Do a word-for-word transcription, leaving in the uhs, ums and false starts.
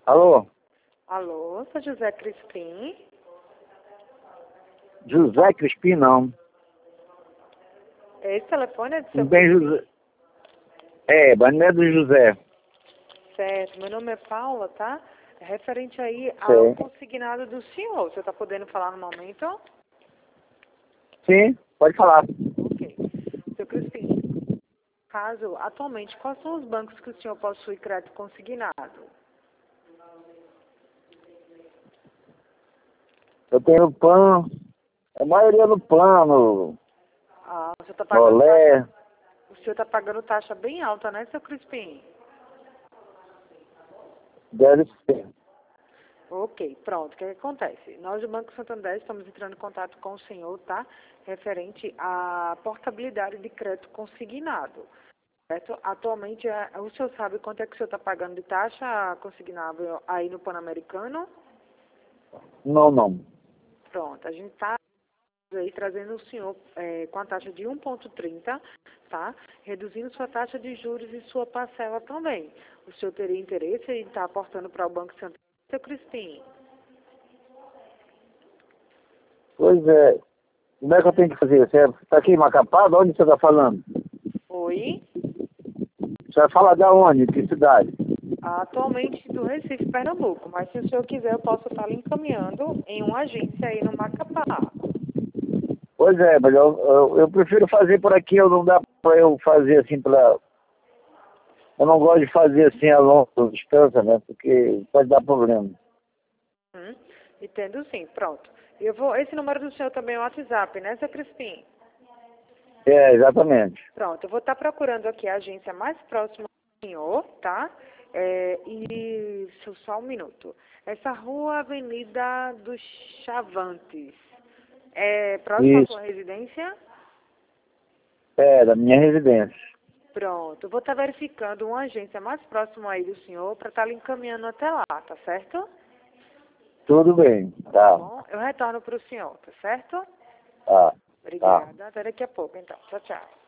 Alô? Alô, sou José Crispim. José Crispim, não. Esse telefone é do seu Bem, Crispim? José. É, mas não é do José. Certo, meu nome é Paula, tá? É referente aí ao Sim. consignado do senhor. Você está podendo falar no momento? Sim, pode falar. Ok. Seu Crispim, caso, atualmente, quais são os bancos que o senhor possui crédito consignado? Eu tenho o PAN, a maioria no plano, Ah, o senhor está pagando Olé, taxa, o senhor está pagando taxa bem alta, né, seu Crispim? deve ser. Ok, pronto. O que, é que acontece? Nós do Banco Santander estamos entrando em contato com o senhor, tá? Referente à portabilidade de crédito consignado. Certo? Atualmente, é, o senhor sabe quanto é que o senhor está pagando de taxa consignável aí no Pan-Americano? Não, não. Pronto, a gente está aí trazendo o senhor é, com a taxa de um vírgula trinta, tá? Reduzindo sua taxa de juros e sua parcela também. O senhor teria interesse em estar aportando para o Banco Santander, seu Crispim? Pois é. Como é que eu tenho que fazer? Você está aqui em Macapá? De onde você está falando? Oi? Você vai falar de onde? De que cidade? Atualmente do Recife, Pernambuco, mas se o senhor quiser eu posso estar lhe encaminhando em uma agência aí no Macapá. Pois é, mas eu, eu, eu prefiro fazer por aqui, eu não dá para eu fazer assim pela... Eu não gosto de fazer assim a longa distância, né? Porque pode dar problema. Hum, entendo sim, pronto. Eu vou, esse número do senhor também é o WhatsApp, né, seu Crispim? É, exatamente. Pronto, eu vou estar procurando aqui a agência mais próxima do senhor, tá? É, e só só um minuto. Essa rua Avenida dos Chavantes, é próxima à Isso. sua residência? É, da minha residência. Pronto, eu vou estar verificando uma agência mais próxima aí do senhor para estar lhe encaminhando até lá, tá certo? Tudo bem. Tá Tá. bom? Eu retorno para o senhor, tá certo? Tá. Tá. Obrigada. Até daqui a pouco, então. Tchau, tchau.